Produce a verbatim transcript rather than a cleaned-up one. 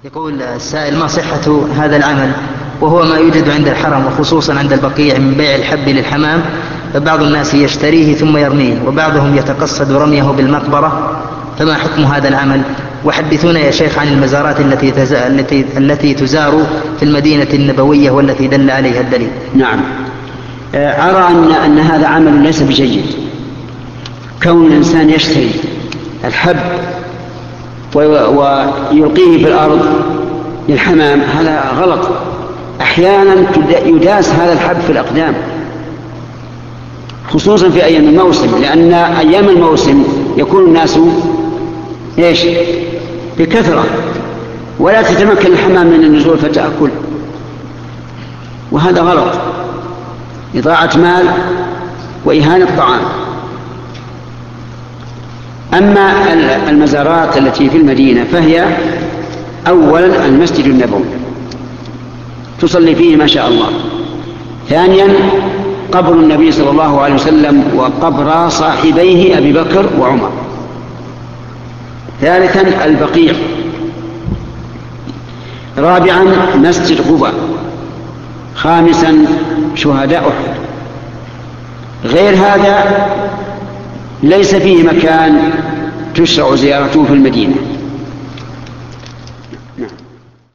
يقول السائل: ما صحة هذا العمل وهو ما يوجد عند الحرم وخصوصا عند البقيع من بيع الحب للحمام؟ فبعض الناس يشتريه ثم يرميه وبعضهم يتقصد رميه بالمقبرة، فما حكم هذا العمل؟ وحدثونا يا شيخ عن المزارات التي تزار, التي, التي تزار في المدينة النبوية والتي دل عليها الدليل. نعم، أرى أن, أن هذا عمل ليس بجيد. كون الإنسان يشتري الحب ويلقيه في الأرض للحمام هذا غلط. أحيانا يداس هذا الحب في الأقدام خصوصا في أيام الموسم، لأن أيام الموسم يكون الناس إيش بكثرة ولا تتمكن الحمام من النزول فتأكل، وهذا غلط، إضاعة مال وإهانة طعام. أما المزارات التي في المدينة فهي أولا المسجد النبوي تصلي فيه ما شاء الله، ثانيا قبر النبي صلى الله عليه وسلم وقبر صاحبيه أبي بكر وعمر، ثالثا البقيع، رابعا مسجد قباء، خامسا شهداء أحد. غير هذا ليس فيه مكان تشرع زيارته في المدينة.